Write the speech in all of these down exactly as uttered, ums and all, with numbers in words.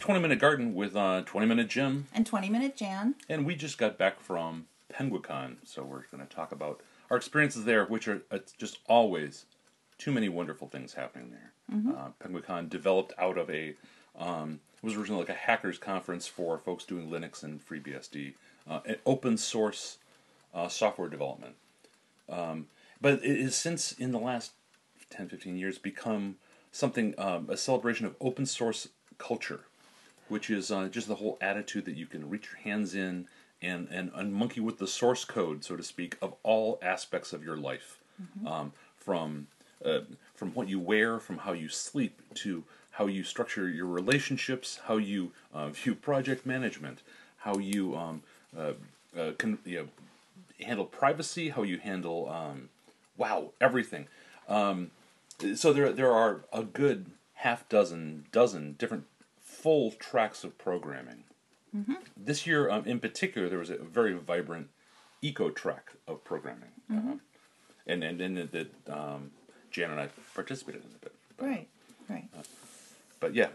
twenty Minute Garden with uh, twenty Minute Jim. And twenty Minute Jan. And we just got back from Penguicon, so we're going to talk about our experiences there, which are uh, just always too many wonderful things happening there. Mm-hmm. uh, Penguicon developed out of a, um, it was originally like a hackers conference for folks doing Linux and FreeBSD, uh, an open source uh, software development. Um, but it has since, in the last ten, fifteen years, become something, um, a celebration of open source culture, which is uh, just the whole attitude that you can reach your hands in and, and, and monkey with the source code, so to speak, of all aspects of your life. Mm-hmm. um, from uh, from what you wear, from how you sleep, to how you structure your relationships, how you uh, view project management, how you um, uh, uh, can, you know, handle privacy, how you handle, um, wow, everything. Um, so there there are a good half dozen, dozen different full tracks of programming. Mm-hmm. This year, um, in particular, there was a very vibrant eco track of programming. Mm-hmm. Uh, and and, and that um, Jan and I participated in a bit. But, right, right. Uh, but yeah.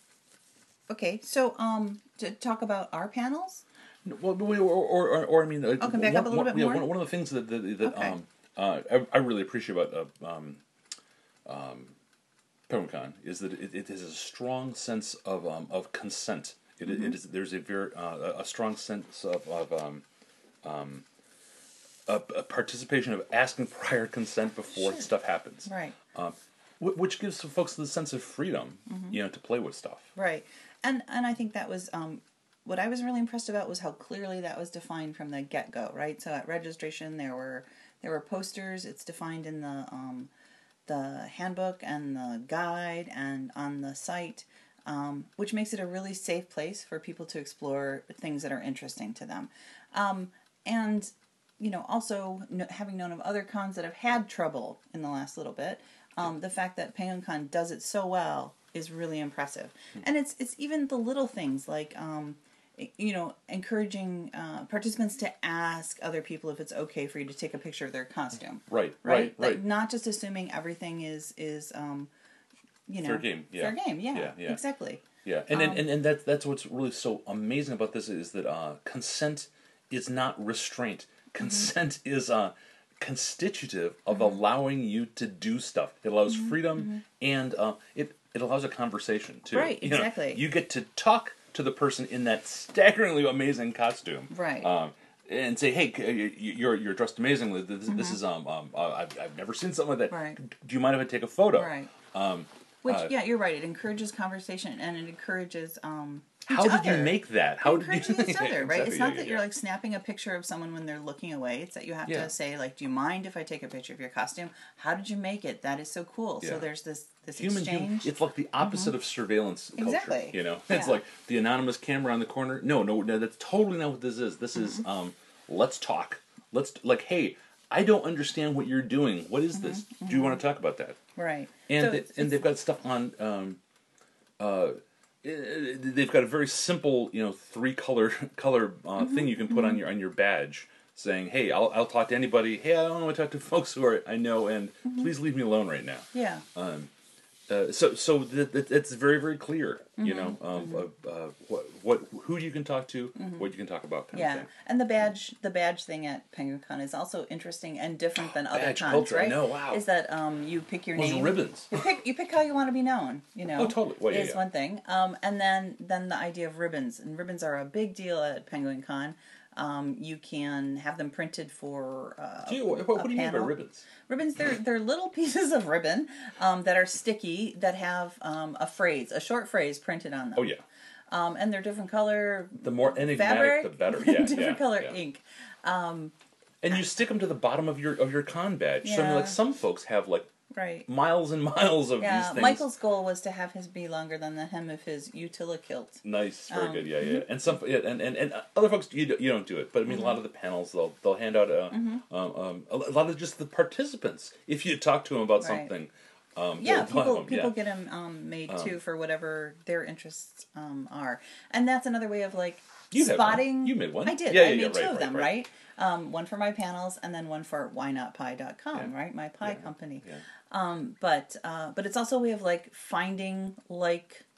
Okay, so um, to talk about our panels? Well, or, or, or, or I mean... Uh, I'll come back one, up a little one, bit yeah, more? One, one of the things that, that, that okay. um, uh, I, I really appreciate about uh, um, um, Penguicon is that it, it has a strong sense of um, of consent. It, mm-hmm. it is there's a very uh, a strong sense of, of um, um, a, a participation of asking prior consent before sure. stuff happens. Right. Um, which gives folks the sense of freedom, mm-hmm. you know, to play with stuff. Right. And and I think that was um, what I was really impressed about was how clearly that was defined from the get-go, right? So at registration there were there were posters. It's defined in the um, the handbook and the guide and on the site, um, which makes it a really safe place for people to explore things that are interesting to them. Um, and, you know, also no, having known of other cons that have had trouble in the last little bit, um, the fact that Penguicon does it so well is really impressive. Mm-hmm. And it's it's even the little things like, um, you know, encouraging uh, participants to ask other people if it's okay for you to take a picture of their costume. Right, right, right, right. Like not just assuming everything is is um, you know, fair game. Yeah. Fair game. Yeah, yeah, yeah. exactly. Yeah, and um, and and, and that's that's what's really so amazing about this is that uh, consent is not restraint. Consent mm-hmm. is uh, constitutive of mm-hmm. allowing you to do stuff. It allows mm-hmm. freedom, mm-hmm. and uh, it it allows a conversation too. Right, you exactly. know, you get to talk to the person in that staggeringly amazing costume, right? Um, and say, "Hey, you're you're dressed amazingly. This, mm-hmm. this is um, um uh, I've I've never seen something like that. Right. Do you mind if I take a photo?" Right. Um, Which uh, yeah, you're right. It encourages conversation and it encourages um. How each did other. you make that? How it did encourages you each other, right? Exactly, It's not yeah, that yeah, you're yeah. like snapping a picture of someone when they're looking away. It's that you have yeah. to say like, "Do you mind if I take a picture of your costume? How did you make it? That is so cool." Yeah. So there's this this Human, exchange. human, it's like the opposite mm-hmm. of surveillance culture. Exactly. You know, yeah. it's like the anonymous camera on the corner. No, no, no, that's totally not what this is. This mm-hmm. is um, let's talk. Let's like, hey, I don't understand what you're doing. What is mm-hmm. this? Mm-hmm. Do you want to talk about that? Right. And so they, it's, and it's, they've got stuff on. Um, uh, they've got a very simple, you know, three color color uh, mm-hmm. thing you can put mm-hmm. on your on your badge, saying, "Hey, I'll I'll talk to anybody. Hey, I don't want to talk to folks who are I know, and mm-hmm. please leave me alone right now." Yeah. Um, uh, so so th- th- it's very very clear, mm-hmm. you know, um, mm-hmm. uh, uh, what what who you can talk to, mm-hmm. what you can talk about. Kind yeah, of thing. And the badge the badge thing at Penguicon is also interesting and different than other badge cons, culture, right? I know, wow. Is that um you pick your Those name, ribbons. You pick you pick how you want to be known. You know, oh totally. Well, yeah, is yeah. one thing. Um, and then then the idea of ribbons, and ribbons are a big deal at Penguicon. Um, you can have them printed for uh, Gee, what, what, what do you panel. mean by ribbons? Ribbons, they're, they're little pieces of ribbon um, that are sticky that have um, a phrase, a short phrase printed on them. Oh, yeah. Um, and they're different color The more enigmatic, fabric, the better. Yeah, different yeah, color yeah. ink. Um, and you stick them to the bottom of your of your con badge. Yeah. So I mean, like some folks have like right. miles and miles of yeah, these things. Michael's goal was to have his be longer than the hem of his Utilikilt. Nice, very um, good, yeah, yeah. And some, yeah, and, and, and other folks, you, you don't do it, but I mean, mm-hmm. a lot of the panels, they'll they'll hand out a, mm-hmm. um, um, a lot of just the participants. If you talk to them about right. something, um, yeah, they'll people them, people yeah. get them um, made um, too for whatever their interests um, are, and that's another way of like you spotting. You made one. I did. Yeah, I yeah, made yeah, two right, of them, right? right? Um, one for my panels, and then one for why not pie dot com, Yeah. right? My pie yeah. company. Yeah. Um, but uh, but it's also a way of like finding like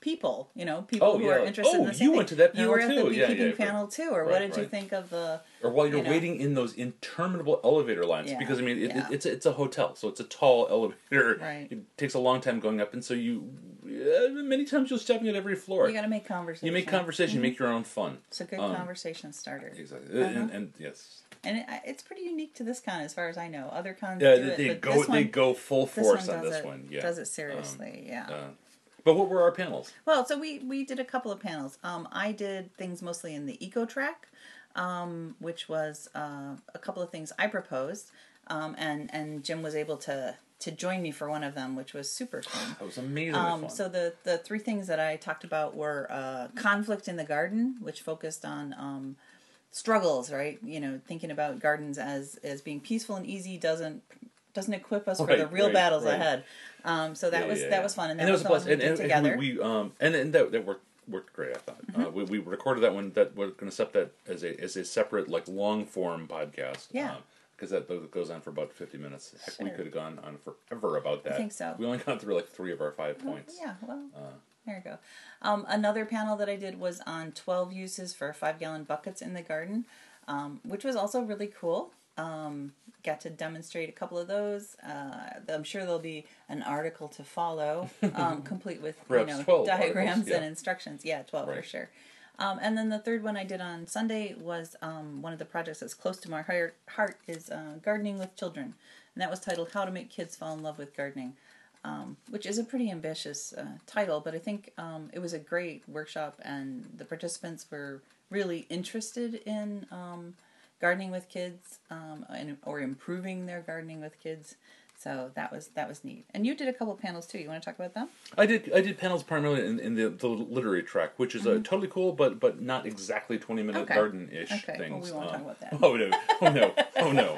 people, you know, people Oh, who yeah. are interested Oh, in the same you thing. went to that You were panel at the too. Yeah, beekeeping yeah, right. panel too, or Right, what did you right. think of the... Or while you're you know. waiting in those interminable elevator lines, Yeah, because I mean, it, yeah. it, it's a, it's a hotel, so it's a tall elevator. Right. It takes a long time going up, and so you uh, many times you're stepping at every floor. You got to make conversation. You make conversation, Mm-hmm. make your own fun. It's a good Um, conversation starter. Exactly, Uh-huh. and, and yes, And it, it's pretty unique to this con, as far as I know. Other cons yeah, do they, it, they but go this one, they go full this force one on does this it, one. Yeah, does it seriously. Um, yeah. uh, but what were our panels? Well, so we, we did a couple of panels. Um, I did things mostly in the eco track, um, which was uh, a couple of things I proposed, um, and and Jim was able to to join me for one of them, which was super fun. That was amazingly Um, fun. so the the three things that I talked about were uh, conflict in the garden, which focused on um, struggles, right? You know, thinking about gardens as as being peaceful and easy doesn't doesn't equip us for Right, the real right, battles right. ahead. Um, so that Yeah, was yeah, that yeah. was fun, and that and was that the was one a we plus. did And, and together. we, we um and, and that that worked worked great. I thought Mm-hmm. uh, we we recorded that one. That we're going to set that as a as a separate like long form podcast. Yeah. Because that that goes on for about fifty minutes. Heck, we Sure. could have gone on forever about that. think so. We only got through like three of our five points. Yeah, well, Uh, there you go. Um, another panel that I did was on twelve uses for five-gallon buckets in the garden, um, which was also really cool. Um, got to demonstrate a couple of those. Uh, I'm sure there'll be an article to follow, um, complete with you Perhaps know twelve diagrams articles, yeah. and instructions. Yeah, twelve for Right. sure. Um, and then the third one I did on Sunday was um, one of the projects that's close to my heart, heart is uh, gardening with children, and that was titled "How to Make Kids Fall in Love with Gardening." Um, which is a pretty ambitious uh, title, but I think um, it was a great workshop, and the participants were really interested in um, gardening with kids um, and, or improving their gardening with kids. So that was that was neat. And you did a couple panels too. You want to talk about them? I did I did panels primarily in, in the, the literary track, which is uh, totally cool, but but not exactly twenty minute Okay. garden ish Okay, well, things. we won't Um, talk about that. Oh no! Oh no! Oh no!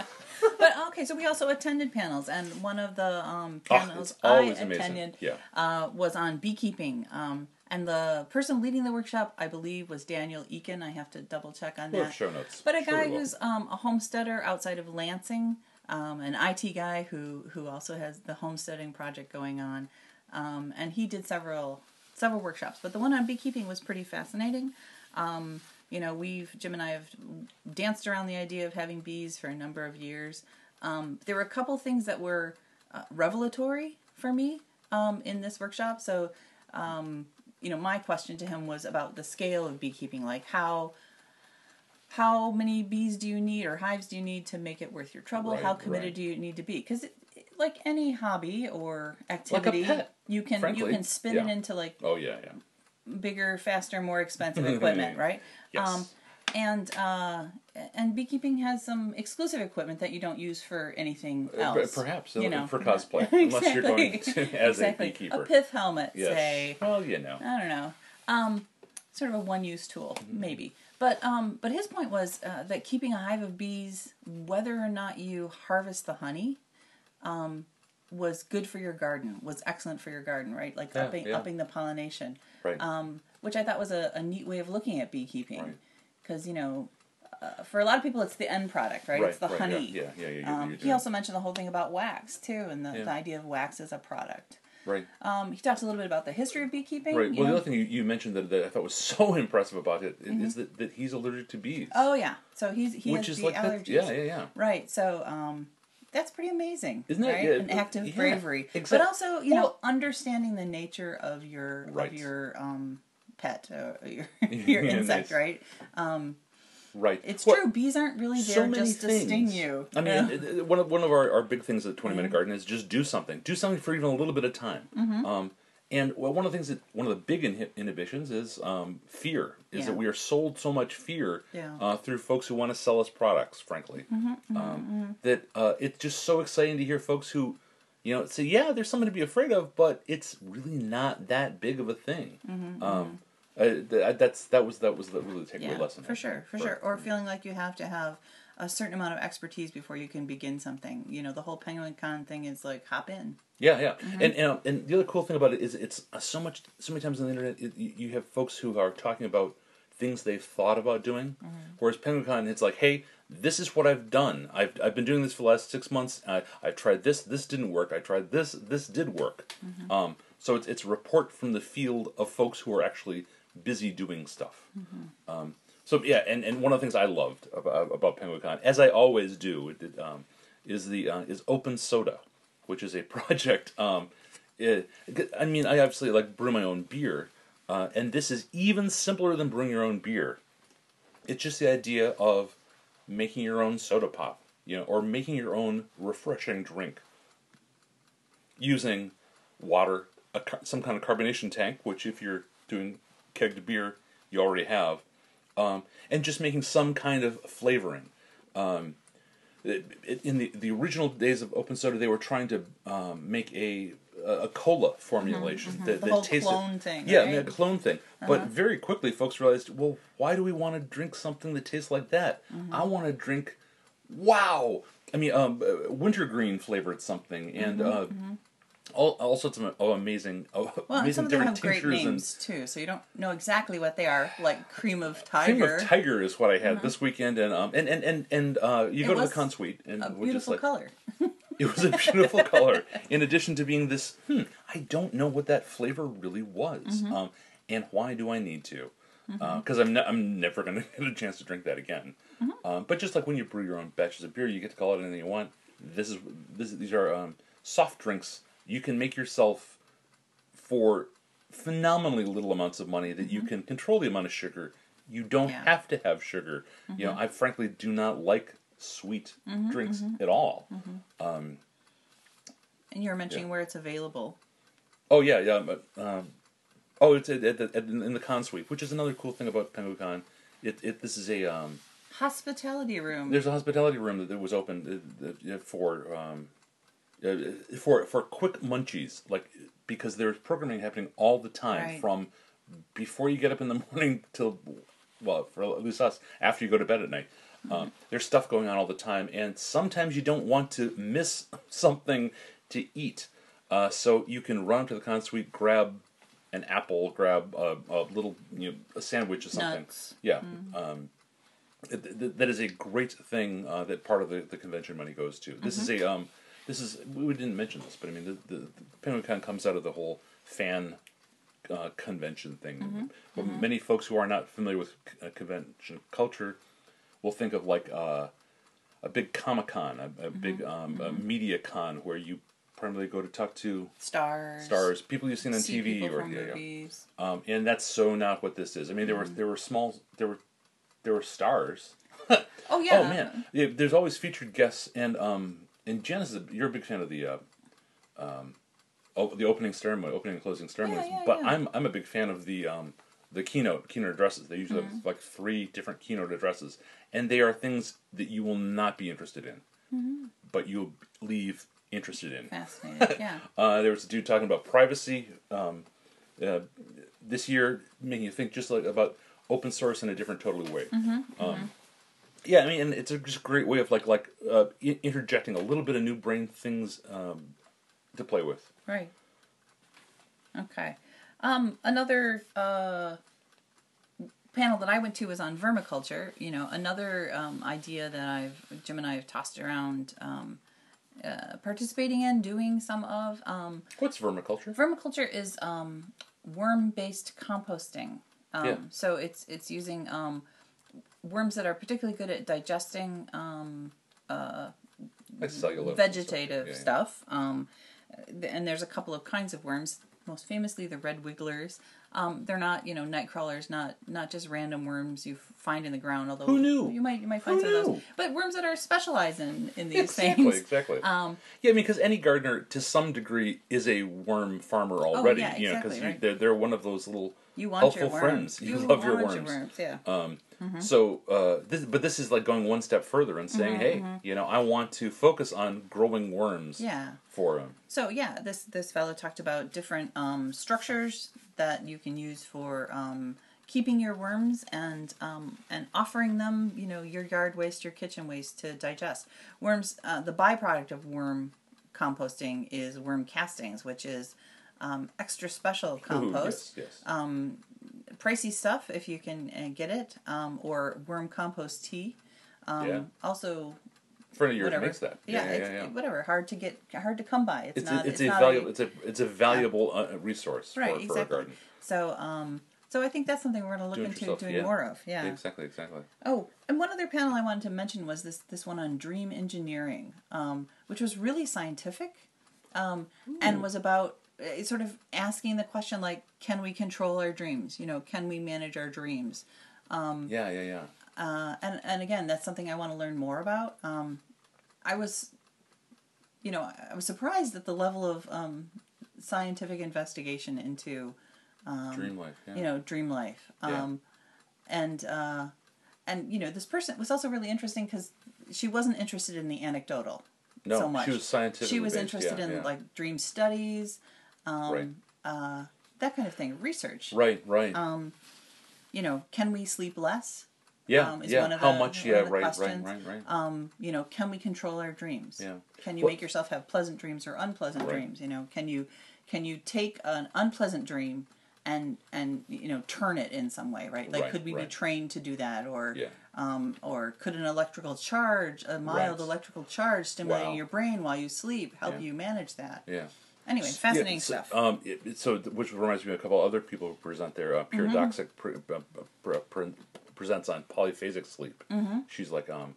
But okay, so we also attended panels, and one of the um, Oh, panels it's I always amazing. attended Yeah. uh, was on beekeeping. Um, and the person leading the workshop, I believe, was Daniel Eakin. I have to double check on We'll that. have show notes. But a Sure guy we will. who's um, a homesteader outside of Lansing, um, an I T guy who who also has the homesteading project going on, um, and he did several several workshops. But the one on beekeeping was pretty fascinating. Um, you know, we've Jim and I have danced around the idea of having bees for a number of years. Um, there were a couple things that were uh, revelatory for me um, in this workshop. So, um, you know, my question to him was about the scale of beekeeping, like how how many bees do you need or hives do you need to make it worth your trouble? Right, how committed right. do you need to be? Because like any hobby or activity, pet, you can frankly. you can spin Yeah. it into like Oh yeah, yeah. bigger, faster, more expensive equipment, right? Yes. Um, and uh, and beekeeping has some exclusive equipment that you don't use for anything Uh, else. p- perhaps you uh, know. for cosplay, unless you're going Exactly. to, as exactly. a beekeeper. A pith helmet, Yes. say. Well, you know. I don't know. Um, sort of a one-use tool, maybe. But um, but his point was uh, that keeping a hive of bees, whether or not you harvest the honey, um, was good for your garden. Was excellent for your garden, right? Like Yeah, upping yeah. upping the pollination. Right. Um, which I thought was a, a neat way of looking at beekeeping, Right. because you know, uh, for a lot of people, it's the end product, right? Right, It's the right, honey. Yeah, yeah, yeah. yeah, Um, you're he doing- also mentioned the whole thing about wax too, and the, Yeah. the idea of wax as a product. Right. Um, he talks a little bit about the history of beekeeping. Right. you Well, know? the other thing you, you mentioned that, that I thought was so impressive about it is Mm-hmm. that, that he's allergic to bees. Oh yeah, so he's he which has is bee like allergies. that, yeah, yeah, yeah. Right. So um, that's pretty amazing, Isn't it? right? Yeah, An act of yeah, bravery, exact- but also you know Well- understanding the nature of your Right. of your um, pet, uh, your your Yeah, insect, nice. right? Um, Right. it's Well, true. Bees aren't really there so many just to things. sting you. I mean, Yeah. it- it- one of one of our, our big things at twenty Minute Mhm. Garden is just do something. Do something for even a little bit of time. Mhm. Um, and well, one of the things that one of the big inhi- inhibitions is um, fear. Is Yeah. that we are sold so much fear Yeah. uh, through folks who want to sell us products. Frankly, Mhm, mhm, um, mhm. that uh, it's just so exciting to hear folks who, you know, say, yeah, there's something to be afraid of, but it's really not that big of a thing. Mhm, Um, uh, th- that's that was that was the really takeaway Yeah, lesson. for sure, for sure. Or feeling like you have to have a certain amount of expertise before you can begin something. You know, the whole Penguin Con thing is like hop in. Yeah, yeah, Mm-hmm. and and, and the other cool thing about it is it's uh, so much, so many times on the internet it, you you have folks who are talking about things they've thought about doing. Mm-hmm. Whereas PenguinCon, it's like, hey, this is what I've done. I've I've been doing this for the last six months. I I've tried this. This didn't work. I tried this. This did work. Mm-hmm. Um, so it's it's a report from the field of folks who are actually busy doing stuff. Mm-hmm. Um, so yeah, and, and one of the things I loved about, about PenguinCon, as I always do, it, did, um, is the uh, is Open Soda, which is a project. Um, it, I mean, I obviously like brew my own beer, uh, and this is even simpler than brewing your own beer. It's just the idea of making your own soda pop, you know, or making your own refreshing drink using water, a, some kind of carbonation tank, which if you're doing kegged beer, you already have, um, and just making some kind of flavoring. Um, it, it, in the, the original days of Open Soda, they were trying to um, make a a cola formulation Mm-hmm, mm-hmm. that, the that whole tasted, clone thing. yeah, right? a clone thing. Uh-huh. But very quickly, folks realized, well, why do we want to drink something that tastes like that? Mm-hmm. I want to drink, wow. I mean, um, uh, wintergreen flavored something, and Mm-hmm, uh, mm-hmm. all all sorts of oh, amazing, oh, Well, and amazing some of them different have great tinctures and. names too, so you don't know exactly what they are. Like cream of tiger. Cream of Tiger is what I had this weekend, and um, and and and, and uh, you It go to the was Con Suite, and A we're just beautiful like, color. it was a beautiful color. In addition to being this, hmm, I don't know what that flavor really was, Mm-hmm. um, and why do I need to? Because Mm-hmm. uh, I'm ne- I'm never going to get a chance to drink that again. Mm-hmm. Um, but just like when you brew your own batches of beer, you get to call it anything you want. This is this these are um, soft drinks you can make yourself for phenomenally little amounts of money that you can control the amount of sugar. You don't Yeah. have to have sugar. You know, I frankly do not like sweet Mm-hmm, drinks at all. And you were mentioning Yeah. where it's available. Oh yeah, yeah. But, um, oh, it's at, at, at, in the Con Suite, which is another cool thing about PenguinCon. It it this is a um, Hospitality room. there's a hospitality room that, that was open uh, uh, for um, uh, for for quick munchies, like because there's programming happening all the time Right. from before you get up in the morning till well, for at least us, after you go to bed at night. Um, there's stuff going on all the time, and sometimes you don't want to miss something to eat. Uh, so you can run up to the Con Suite, grab an apple, grab a, a little, you know, a sandwich or something. Nuts. Yeah. Um, th- th- that is a great thing uh, that part of the, the convention money goes to. This is a um, this is we didn't mention this, but I mean the, the, the PenguinCon comes out of the whole fan uh, convention thing. But many folks who are not familiar with uh, convention culture will think of like uh, a big Comic Con, a, a big um, a media con where you primarily go to talk to Stars. stars, people you've seen on See T V people or from yeah, yeah. movies. Um, and that's so not what this is. I mean, there were there were small there were there were stars. Oh yeah. Oh man, yeah, there's always featured guests, and um, and Jen is a, you're a big fan of the uh, um, oh, the opening ceremony, opening and closing ceremonies. yeah, but yeah. I'm I'm a big fan of the um, the keynote keynote addresses. They usually have like three different keynote addresses, and they are things that you will not be interested in, but you'll leave interested in. Fascinating. Yeah. Uh, there was a dude talking about privacy um, uh, this year, making you think just like about open source in a different totally way. Mm-hmm, Um, yeah, I mean, and it's a just a great way of like like uh, I- interjecting a little bit of new brain things um, to play with. Right. Okay. Um, another uh, panel that I went to was on vermiculture. You know, another um, idea that I've Jim and I have tossed around, um, uh, participating in, doing some of. Um, What's vermiculture? vermiculture is um, worm-based composting. Um, Yeah. So it's it's using um, worms that are particularly good at digesting um, uh, Like cellulose. and vegetative Yeah, yeah. stuff. Um, th- and there's a couple of kinds of worms. Most famously, the red wigglers. Um, they're not, you know, night crawlers. Not not just random worms you f- find in the ground. Although Who knew? you might you might find Who some of knew? those. But worms that are specialized in in these Exactly, things. exactly. Um, Yeah, I mean, because any gardener, to some degree, is a worm farmer already. Oh, yeah, you know, exactly, because right. they're they're one of those little you want helpful your worms. friends. You, You love your want worms. your worms. Yeah. Um, Mm-hmm. So, uh, this, but this is like going one step further and saying, "Hey, you know, I want to focus on growing worms Yeah. for them." So yeah, this this fellow talked about different um, structures that you can use for um, keeping your worms and um, and offering them, you know, your yard waste, your kitchen waste to digest. Worms. Uh, the byproduct of worm composting is worm castings, which is um, extra special compost. Ooh, yes, yes. Um, pricey stuff if you can uh, get it, um, or worm compost tea. Um, Yeah. Also, A friend of yours whatever. makes that. Yeah, Yeah, it's, yeah, yeah. whatever. Hard to get, hard to come by. It's, It's not. a, it's, it's a not valuable a, it's a it's a valuable uh, resource right. for, for Exactly. a garden. So, um, so I think that's something we're going to look Do it into yourself, doing yeah. more of. Yeah. Exactly, exactly. Oh, and one other panel I wanted to mention was this this one on dream engineering, um, which was really scientific, um, and was about uh, sort of asking the question like, can we control our dreams? You know, can we manage our dreams? Um, Yeah, yeah, yeah. uh, and and again, that's something I want to learn more about. Um, I was, you know, I was surprised at the level of um, scientific investigation into, um, Dream life, yeah. you know, dream life. Um, and uh, and you know, this person was also really interesting because she wasn't interested in the anecdotal No, so much. she was scientific. She was interested yeah, in yeah. like dream studies, um, Right. uh, that kind of thing, research. Right, right. Um, you know, can we sleep less? yeah, um, is yeah. one of How the- much? one Yeah, of the right, right, questions. right, right. Um, you know, can we control our dreams? Yeah. Can you Well- make yourself have pleasant dreams or unpleasant Right. dreams? You know, can you can you take an unpleasant dream and and you know turn it in some way, right? Like, Right, could we be right. trained to do that, or Yeah. um, or could an electrical charge, a mild Right. electrical charge stimulating Wow. your brain while you sleep, help Yeah. you manage that? Yeah. Anyway, fascinating Yeah, so, stuff. Um, it, it- so, th- which reminds me of a couple other people who present there. Uh, Pure Mm-hmm. Doxic pre- uh, pre- pre- presents on polyphasic sleep. Mm-hmm. She's like, um,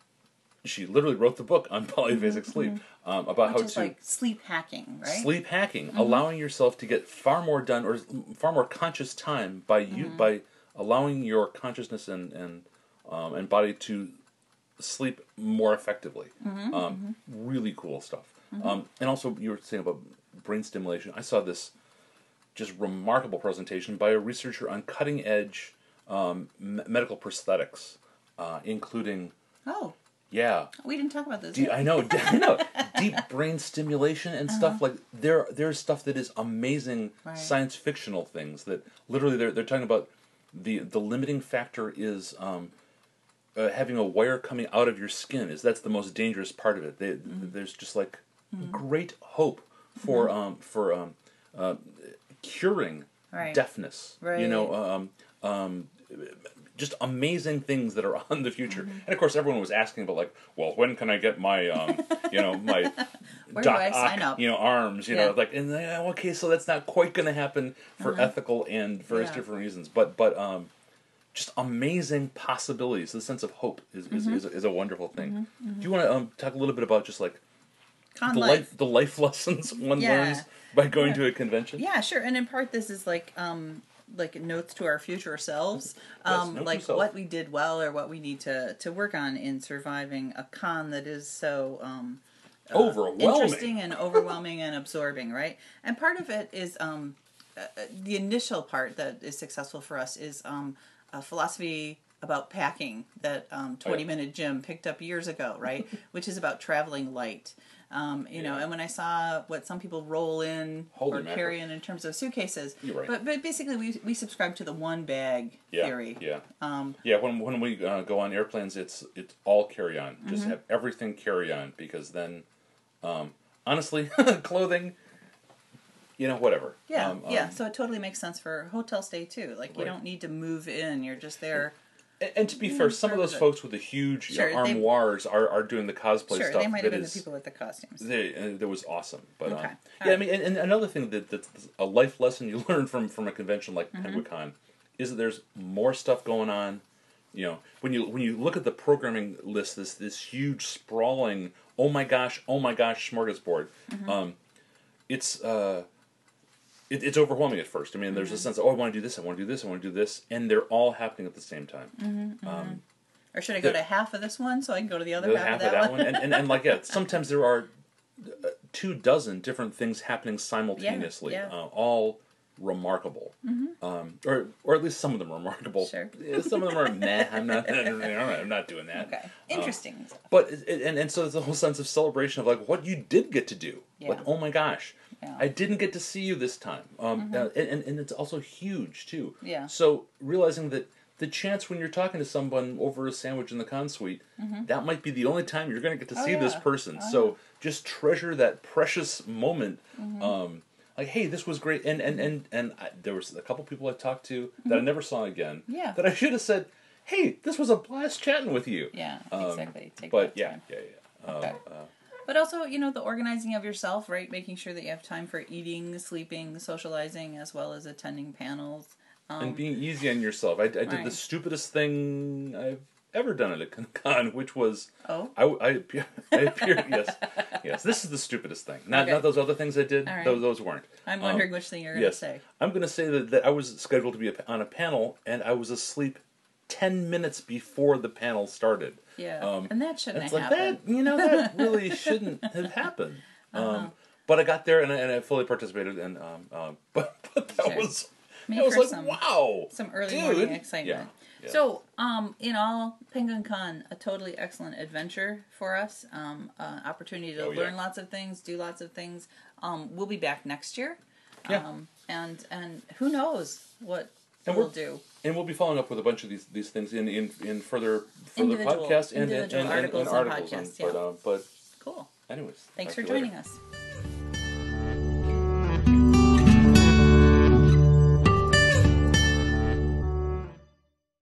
she literally wrote the book on polyphasic sleep um, about Which how is to like sleep hacking, right? sleep hacking, allowing yourself to get far more done or far more conscious time by you by allowing your consciousness and and um, and body to sleep more effectively. Um, really cool stuff. Um, and also, you were saying about brain stimulation. I saw this just remarkable presentation by a researcher on cutting edge um, me- medical prosthetics, uh, including Oh, yeah. we didn't talk about this. Deep, I know, I know. Deep brain stimulation and stuff like there. There's stuff that is amazing Right. science fictional things that literally they're they're talking about. the The limiting factor is um, uh, having a wire coming out of your skin. Is that's the most dangerous part of it. They, There's just like great hope for um, for um, uh, curing Right. deafness. You Right. know. Um, um, just amazing things that are on the future. And of course, everyone was asking about like, well, when can I get my, um, you know, my Where do Doc I sign Ock, up? you know, arms, you Yeah. know, like, and uh, okay, so that's not quite going to happen for ethical and various Yeah. different reasons, but but um, just amazing possibilities. The sense of hope is is, is, a, is a wonderful thing. Do you want to um, talk a little bit about just like Con the life. life the life lessons one Yeah. learns by going Yeah. to a convention? Yeah, sure. And in part, this is like um, like notes to our future selves, Yes, um, note to like self. what we did well or what we need to to work on in surviving a con that is so um, uh, Overwhelming. interesting and overwhelming and absorbing, right? And part of it is um, uh, the initial part that is successful for us is um, a philosophy about packing that um, twenty Minute Jim picked up years ago, right? Which is about traveling light. Um, you know, Yeah. and when I saw what some people roll in Holy or mackerel. carry in in terms of suitcases, You're right. but but basically we we subscribe to the one bag Yeah, theory. yeah. Um, Yeah, when when we uh, go on airplanes, it's it's all carry on. Mm-hmm. Just have everything carry on because then, um, honestly, clothing, you know, whatever. yeah, Um, yeah. um, So it totally makes sense for hotel stay too. Like you Right. don't need to move in; you're just there. and, and to be fair, some of those sure, folks with the huge Sure, they- armoires are, are doing the cosplay Sure, stuff. they might that have been is- the people with the costumes. They, uh, that was awesome, but um, Okay. yeah, I Alright. mean, and, and another thing that that's a life lesson you learn from from a convention like Mm-hmm. PenguinCon is that there's more stuff going on. You know, when you when you look at the programming list, this this huge sprawling, oh my gosh, oh my gosh, smorgasbord. Mm-hmm. Um, it's uh, it, it's overwhelming at first. I mean, there's a sense of, oh, I want to do this, I want to do this, I want to do this, and they're all happening at the same time. Mm-hmm. Um, Or should I go the- to half of this one so I can go to the other the half, half of that, one? and, and and like yeah, sometimes there are uh, two dozen different things happening simultaneously, yeah. Uh, all remarkable, um, or or at least some of them are remarkable. Sure. Yeah, some of them are nah. I'm not. I'm not doing that. Okay, interesting. But it, and and so there's a whole sense of celebration of like what you did get to do. Yeah. Like oh my gosh, Yeah. I didn't get to see you this time. Um, uh, and, and and it's also huge too. Yeah. So realizing that the chance when you're talking to someone over a sandwich in the con suite, that might be the only time you're going to get to Oh, see this yeah. person. Oh, so just treasure that precious moment. Um, like, hey, this was great, and and and and I, there was a couple people I talked to that I never saw again. Yeah. That I should have said, hey, this was a blast chatting with you. Yeah, Um, exactly. Take but that yeah, time. yeah, yeah. Um, Okay. uh, But also, you know, the organizing of yourself, right? Making sure that you have time for eating, sleeping, socializing, as well as attending panels. Um, and being easy on yourself. I, I did right. the stupidest thing I've ever done at a con, which was Oh? I, I, appear- I appeared. Yes, yes. This is the stupidest thing. Not Okay. not those other things I did. All right. Those those weren't. I'm Um, wondering which thing you're going to yes, say. I'm going to say that, that I was scheduled to be a, on a panel, and I was asleep ten minutes before the panel started. Yeah, Um, and that shouldn't It's have like happened. that. You know, that really shouldn't have happened. Um, Uh-huh. But I got there and I, and I fully participated, and um, um, but but that Sure. was Made I was for like, some- wow, Some early dude. morning excitement. Yeah, yeah. So, um, in all, Penguin Con, a totally excellent adventure for us. Um, uh, opportunity to Oh, yeah. learn lots of things, do lots of things. Um, we'll be back next year. Yeah. Um, and and who knows what And we'll we're- do. And we'll be following up with a bunch of these, these things in, in, in further further Individual- podcasts and, and, individual and, articles and, and articles. podcasts, but yeah. uh, but Cool. anyways, Thanks talk for to you joining later. us.